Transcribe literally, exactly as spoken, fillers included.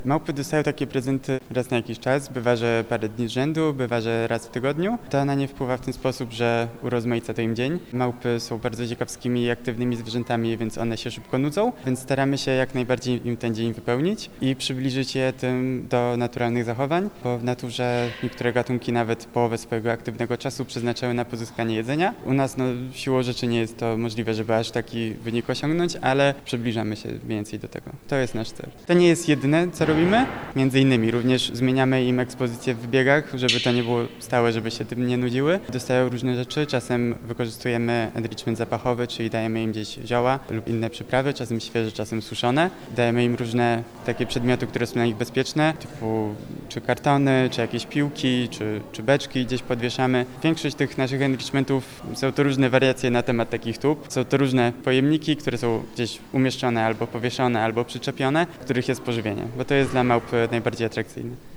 Małpy dostają takie prezenty raz na jakiś czas, bywa, że parę dni z rzędu, bywa, że raz w tygodniu. To na nie wpływa w ten sposób, że urozmaica to im dzień. Małpy są bardzo ciekawskimi i aktywnymi zwierzętami, więc one się szybko nudzą, więc staramy się jak najbardziej im ten dzień wypełnić i przybliżyć je tym do naturalnych zachowań, bo w naturze niektóre gatunki nawet połowę swojego aktywnego czasu przeznaczają na pozyskanie jedzenia. U nas no, siłą rzeczy nie jest to możliwe, żeby aż taki wynik osiągnąć, ale przybliżamy się więcej do tego. To jest nasz cel. To nie jest jedyne, co robimy. Między innymi również zmieniamy im ekspozycję w biegach, żeby to nie było stałe, żeby się tym nie nudziły. Dostają różne rzeczy, czasem wykorzystujemy enrichment zapachowy, czyli dajemy im gdzieś zioła lub inne przyprawy, czasem świeże, czasem suszone. Dajemy im różne takie przedmioty, które są dla nich bezpieczne, typu czy kartony, czy jakieś piłki, czy, czy beczki gdzieś podwieszamy. Większość tych naszych enrichmentów są to różne wariacje na temat takich tub. Są to różne pojemniki, które są gdzieś umieszczone albo powieszone, albo przyczepione, w których jest pożywienie, bo to jest dla małp najbardziej atrakcyjne.